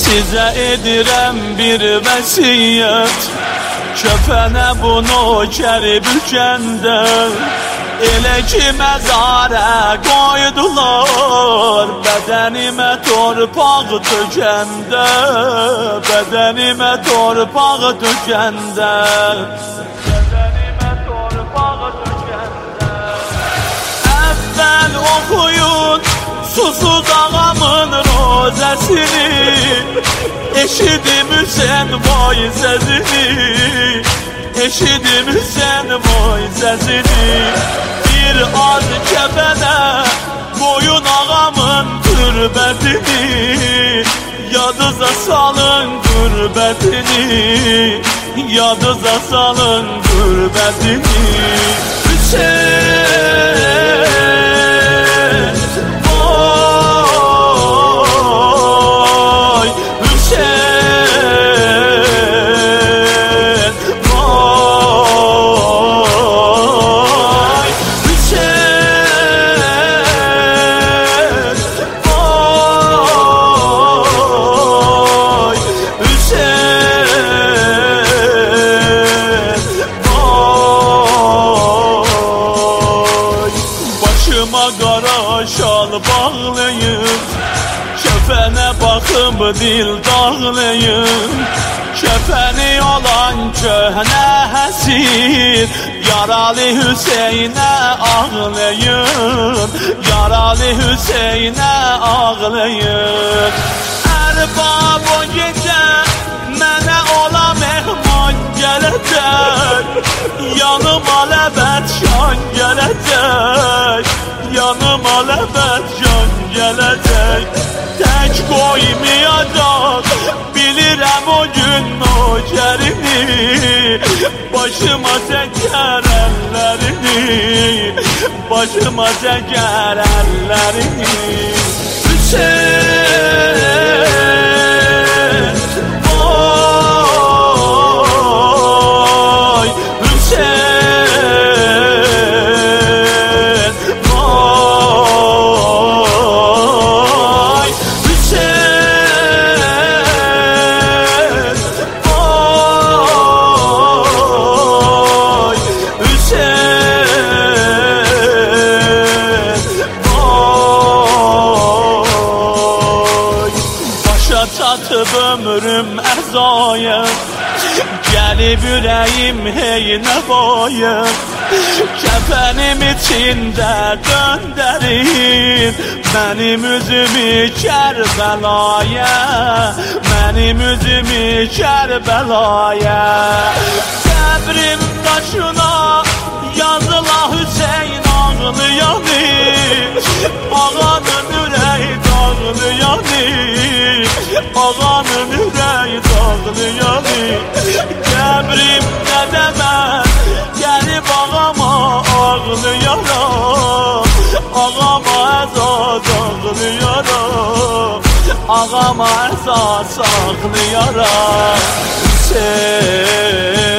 Sizə edirəm bir vəsiyyət, kəfənə bunu kərib ülkəndə, elə ki məzarə qoydular, bədənimə torpaq tökəndə, bədənimə torpaq tökəndə, bədənimə torpaq tökəndə. Əvvəl oxuyun susuz ağamın rozəsini, eşidim Hüseyin vay səsini, eşidim Hüseyin vay səsini. Bir az kəfənə qoyun ağamın türbətini, yadınıza salın türbətini, yadınıza salın türbətini. Hüseyin qara şal bağlayın, kəfənə baxıb dil dağlayın. Kəfəni olan köhnə həsir, yaralı Hüseynə ağlayın, yaralı Hüseynə ağlayın. Ərbab o gecə mənə ola mehman gələcək, yanıma ləbət şan gələcək, yanıma ləbət can gələcək. Tək qoymayacaq, bilirəm o gün nökərini, başıma çəkər əllərini, başıma çəkər əllərini. Hüseyin vay, Hüseyin vay, Hüseyin vay, Hüseyin vay. Başa çatıb ömrüm əzaya, gəlib ürəyim hey nəvaya, kəfənim içində döndərin mənim üzümü Kərbəlaya, mənim üzümü Kərbəlaya. Qəbrim daşına yazıla Hüseyin ağlayanı, ağanın ürəyi dağlayanı, ağanın ürəyi dağlayanı. Qəbrim nə demək, gəlib ağama ağlayaram, ağama əsas ağlayaram, ağama əsas ağlayaram. Hüseyin